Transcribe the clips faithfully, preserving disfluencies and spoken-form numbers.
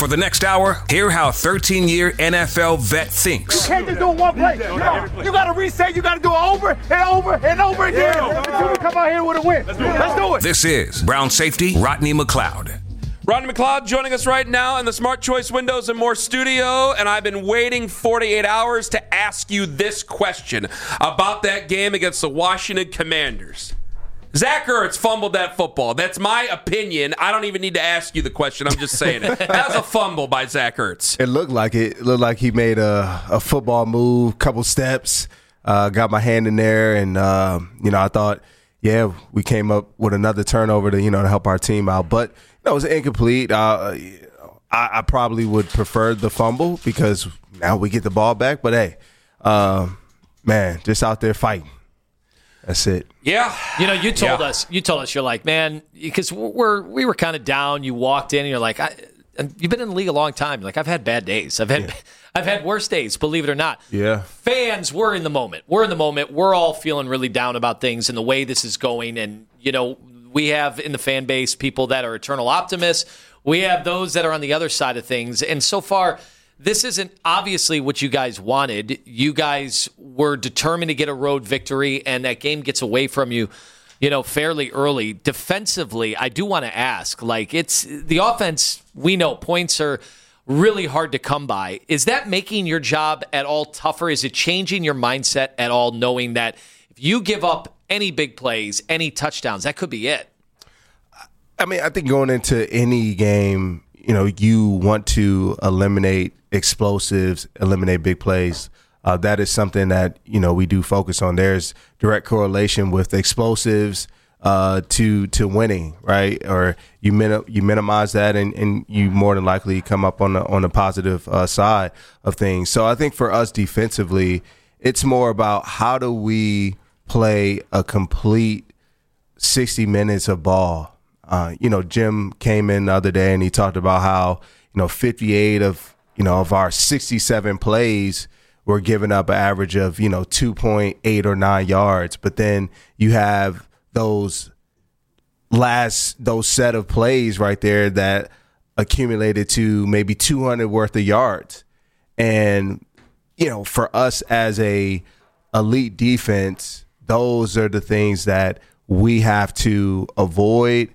For the next hour, hear how thirteen-year N F L vet thinks. You can't just do it one play. You got to reset. You got to do it over and over and over again until we come out here with a win. Let's do it. Let's do it. This is Brown safety Rodney McLeod. Rodney McLeod joining us right now in the Smart Choice Windows and More studio, and I've been waiting forty-eight hours to ask you this question about that game against the Washington Commanders. Zach Ertz fumbled that football. That's my opinion. I don't even need to ask you the question. I'm just saying it. That was a fumble by Zach Ertz. It looked like it. It looked like he made a, a football move, couple steps, uh, got my hand in there, and, uh, you know, I thought, yeah, we came up with another turnover to, you know, to help our team out. But no, it was incomplete. Uh, I, I probably would prefer the fumble because now we get the ball back. But, hey, uh, man, just out there fighting. That's it. Yeah. You know, you told yeah. us, you told us, you're like, man, because we're, we were kind of down. You walked in and you're like, I, and you've been in the league a long time. You're like, I've had bad days. I've had, yeah. I've had worse days, believe it or not. Yeah. Fans, we're in the moment. We're in the moment. We're all feeling really down about things and the way this is going. And, you know, we have in the fan base people that are eternal optimists. We have those that are on the other side of things. And so far, this isn't obviously what you guys wanted. You guys were determined to get a road victory, and that game gets away from you, you know, fairly early. Defensively, I do want to ask, like, it's the offense, we know points are really hard to come by. Is that making your job at all tougher? Is it changing your mindset at all, knowing that if you give up any big plays, any touchdowns, that could be it? I mean, I think going into any game, you know, you want to eliminate explosives, eliminate big plays. Uh, that is something that, you know, we do focus on. There's direct correlation with explosives uh, to to winning, right? Or you min- you minimize that, and, and you more than likely come up on the on the positive uh, side of things. So I think for us defensively, it's more about how do we play a complete sixty minutes of ball. Uh, you know, Jim came in the other day and he talked about how, you know, fifty-eight of, you know, of our sixty-seven plays were giving up an average of, you know, two point eight or nine yards. But then you have those last, those set of plays right there that accumulated to maybe two hundred worth of yards. And, you know, for us as a elite defense, those are the things that we have to avoid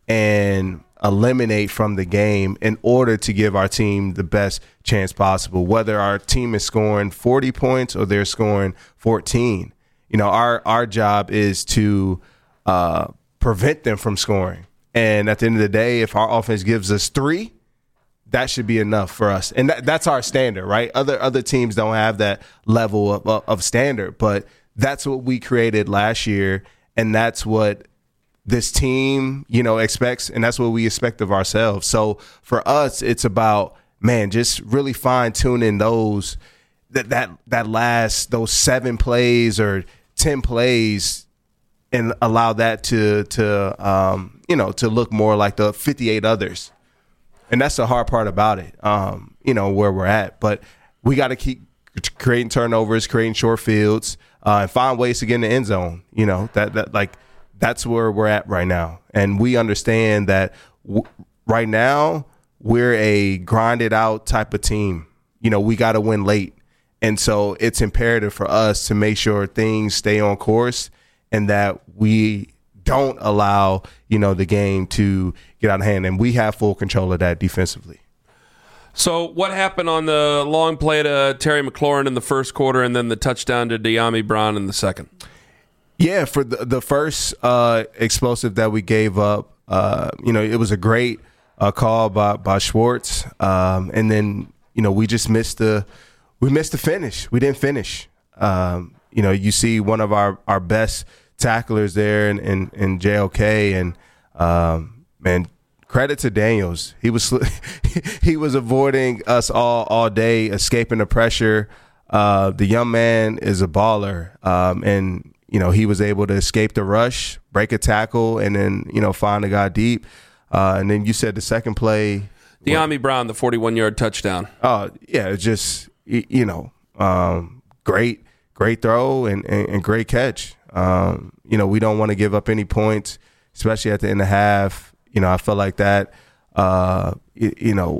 and eliminate from the game in order to give our team the best chance possible, whether our team is scoring forty points or they're scoring fourteen. You know, our, our job is to uh, prevent them from scoring. And at the end of the day, if our offense gives us three, that should be enough for us. And that, that's our standard, right? Other other teams don't have that level of, of standard, but that's what we created last year, and that's what this team, you know, expects, and that's what we expect of ourselves. So for us, it's about, man, just really fine-tuning those, that that that last, those seven plays or ten plays, and allow that to, to um, you know, to look more like the fifty-eight others. And that's the hard part about it, um, you know, where we're at. But we got to keep creating turnovers, creating short fields, uh, and find ways to get in the end zone, you know, that that like, that's where we're at right now. And we understand that w- right now we're a grinded out type of team. You know, we got to win late. And so it's imperative for us to make sure things stay on course and that we don't allow, you know, the game to get out of hand. And we have full control of that defensively. So what happened on the long play to Terry McLaurin in the first quarter and then the touchdown to Dyami Brown in the second? Yeah, for the, the first uh, explosive that we gave up, uh, you know, it was a great uh, call by by Schwartz, um, and then you know we just missed the we missed the finish. We didn't finish. Um, you know, you see one of our, our best tacklers there in in, in J L K, and um, man, credit to Daniels. He was he was avoiding us all all day, escaping the pressure. Uh, the young man is a baller, um, and. You know, he was able to escape the rush, break a tackle, and then, you know, find a guy deep. Uh, and then you said the second play. Dyami Brown, the forty-one-yard touchdown. Oh, uh, yeah, it's just, you know, um, great, great throw and, and, and great catch. Um, you know, we don't want to give up any points, especially at the end of the half. You know, I felt like that, uh, you, you know,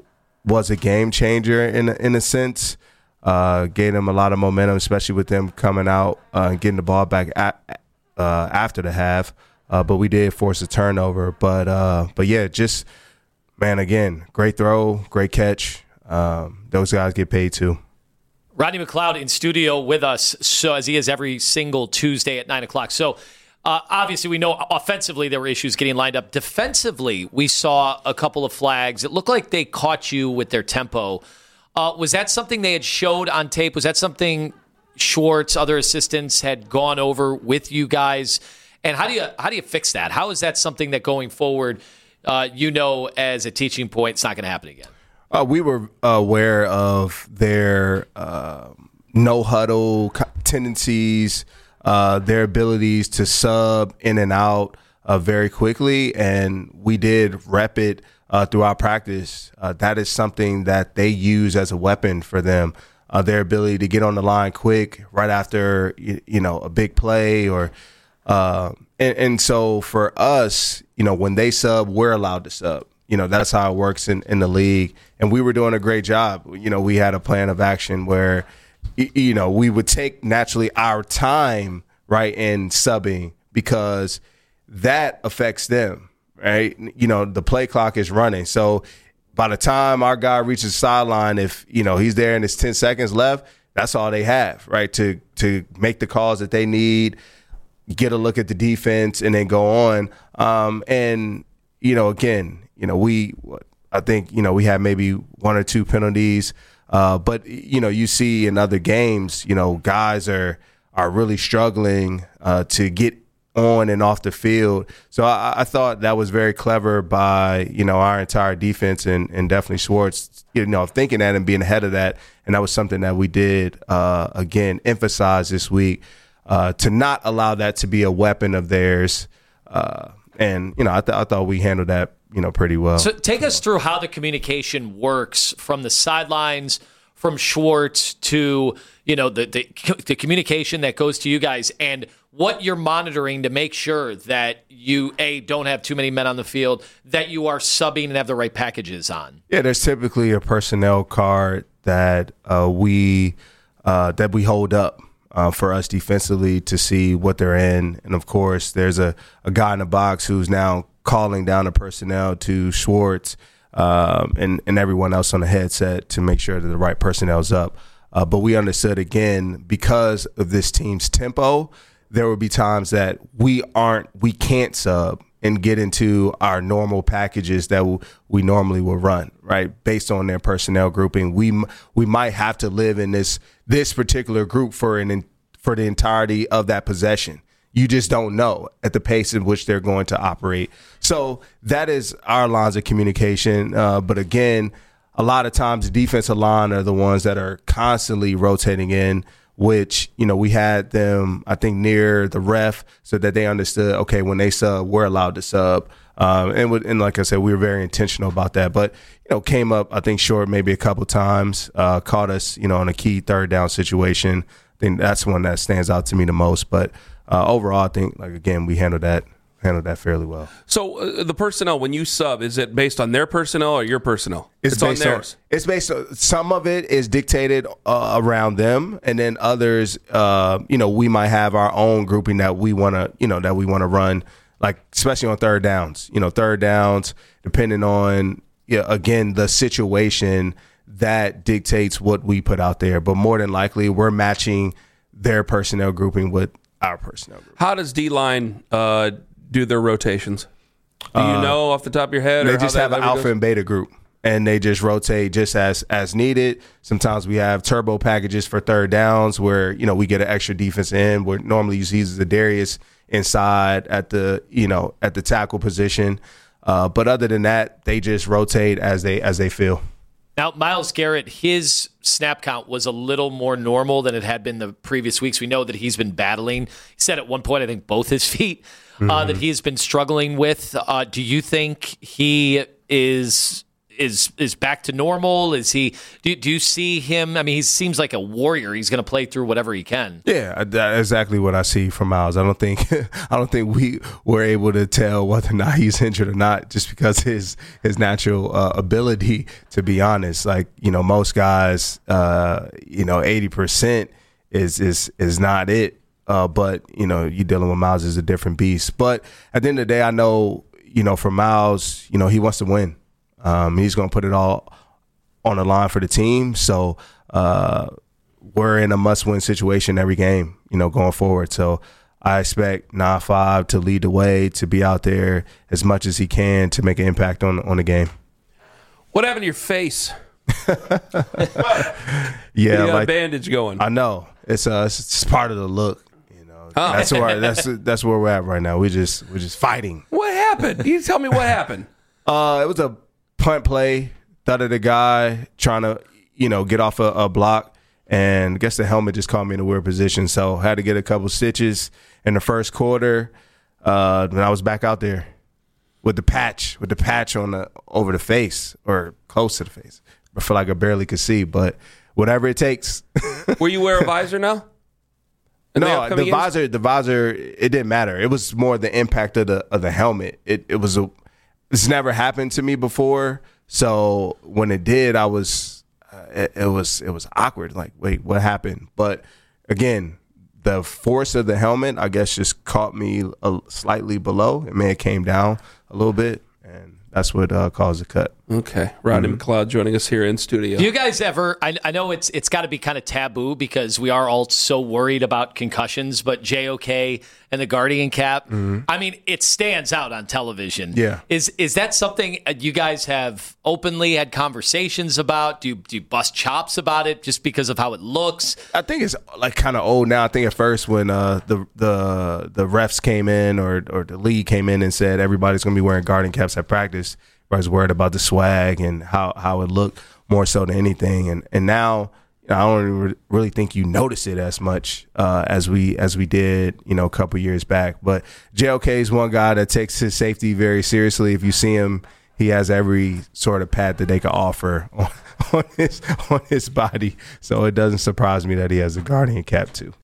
was a game changer in in a sense. Uh, gave them a lot of momentum, especially with them coming out uh, and getting the ball back at, uh, after the half. Uh, but we did force a turnover. But uh, but yeah, just man, again, great throw, great catch. Um, those guys get paid too. Rodney McLeod in studio with us, so as he is every single Tuesday at nine o'clock. So uh, obviously we know offensively there were issues getting lined up. Defensively, we saw a couple of flags. It looked like they caught you with their tempo. Uh, was that something they had showed on tape? Was that something Schwartz, other assistants had gone over with you guys? And how do you how do you fix that? How is that something that going forward, uh, you know, as a teaching point, it's not going to happen again? Uh, we were aware of their uh, no huddle tendencies, uh, their abilities to sub in and out uh, very quickly, and we did rep it uh, throughout practice. Uh, that is something that they use as a weapon for them. Uh, their ability to get on the line quick right after you, you know a big play, or uh, and, and so for us, you know, when they sub, we're allowed to sub. You know, that's how it works in, in the league. And we were doing a great job. You know, we had a plan of action where, you know, we would take naturally our time, right, in subbing because that affects them, right? You know, the play clock is running. So by the time our guy reaches the sideline, if, you know, he's there and it's ten seconds left, that's all they have, right, to to make the calls that they need, get a look at the defense, and then go on. Um, and, you know, again, You know, we, I think, you know, we had maybe one or two penalties, uh, but, you know, you see in other games, you know, guys are are really struggling uh, to get on and off the field. So I, I thought that was very clever by, you know, our entire defense and, and definitely Schwartz, you know, thinking that and being ahead of that. And that was something that we did, uh, again, emphasize this week uh, to not allow that to be a weapon of theirs. Uh, and, you know, I, th- I thought we handled that, you know, pretty well. So take us through how the communication works from the sidelines, from Schwartz to, you know, the, the the communication that goes to you guys and what you're monitoring to make sure that you, A, don't have too many men on the field, that you are subbing and have the right packages on. Yeah, there's typically a personnel card that uh, we uh, that we hold up uh, for us defensively to see what they're in. And, of course, there's a, a guy in the box who's now calling down the personnel to Schwartz um, and, and everyone else on the headset to make sure that the right personnel's up. Uh, but we understood, again, because of this team's tempo, there will be times that we aren't, we can't sub and get into our normal packages that we normally will run, right? Based on their personnel grouping, we we might have to live in this this particular group for an for the entirety of that possession. You just don't know at the pace in which they're going to operate. So that is our lines of communication. Uh, but again, a lot of times the defensive line are the ones that are constantly rotating in, which, you know, we had them, I think, near the ref so that they understood, okay, when they sub, we're allowed to sub. Um, and, with, and like I said, we were very intentional about that. But, you know, came up, I think, short maybe a couple times, uh, caught us, you know, in a key third down situation. I think that's one that stands out to me the most. But uh, overall, I think, like, again, we handled that. handled that fairly well. So uh, the personnel, when you sub, is it based on their personnel or your personnel? It's, it's based on theirs. On, it's based on, some of it is dictated uh, around them, and then others, uh, you know, we might have our own grouping that we want to, you know, that we want to run, like especially on third downs. You know, third downs, depending on, you know, again, the situation that dictates what we put out there. But more than likely, we're matching their personnel grouping with our personnel grouping. How does D-line uh, do their rotations? Do you uh, know off the top of your head? They or just how have that an alpha goes? and beta group, and they just rotate just as as needed. Sometimes we have turbo packages for third downs where, you know, we get an extra defense in, where normally you see Zadarius inside at the, you know, at the tackle position. Uh, but other than that, they just rotate as they as they feel. Now, Myles Garrett, his snap count was a little more normal than it had been the previous weeks. We know that he's been battling. He said at one point, I think, both his feet uh, mm-hmm. that he's been struggling with. Uh, do you think he is is is back to normal? Is he? Do, do you see him? I mean, he seems like a warrior. He's going to play through whatever he can. Yeah, that's exactly what I see from Miles. I don't think I don't think we were able to tell whether or not he's injured or not, just because his his natural uh, ability. To be honest, like you know, most guys, uh, you know, eighty percent is is is not it. Uh, but you know, you dealing with Miles is a different beast. But at the end of the day, I know you know for Miles, you know, he wants to win. Um, he's going to put it all on the line for the team. So uh, we're in a must-win situation every game, you know, going forward. So I expect nine five to lead the way, to be out there as much as he can to make an impact on on the game. What happened to your face? yeah, you got like a bandage going. I know it's uh, it's just part of the look. You know, oh. that's where that's that's where we're at right now. We just we're just fighting. What happened? You tell me what happened. Uh, it was a punt play. Thought of the guy trying to, you know, get off a, a block, and I guess the helmet just caught me in a weird position. So had to get a couple stitches in the first quarter. Uh, when I was back out there with the patch, with the patch on the over the face or close to the face. I feel like I barely could see, but whatever it takes. Will you wear a visor now? In no, the, the visor, games? the visor, it didn't matter. It was more the impact of the of the helmet. It it was a. It's never happened to me before, so when it did, I was, uh, it, it was, it was awkward. Like, wait, what happened? But again, the force of the helmet, I guess, just caught me a, slightly below. It may have came down a little bit, and that's what uh, caused the cut. Okay, Rodney mm-hmm. McLeod joining us here in studio. Do you guys ever? I, I know it's it's got to be kind of taboo because we are all so worried about concussions. But J O K and the Guardian cap, mm-hmm. I mean, it stands out on television. Yeah, is is that something you guys have openly had conversations about? Do you, do you bust chops about it just because of how it looks? I think it's like kind of old now. I think at first when uh, the the the refs came in or or the league came in and said everybody's going to be wearing Guardian caps at practice, I was worried about the swag and how, how it looked more so than anything. And and now you know, I don't re- really think you notice it as much uh, as we as we did, you know, a couple years back. But J O K is one guy that takes his safety very seriously. If you see him, he has every sort of pad that they can offer on, on his on his body. So it doesn't surprise me that he has a Guardian cap too.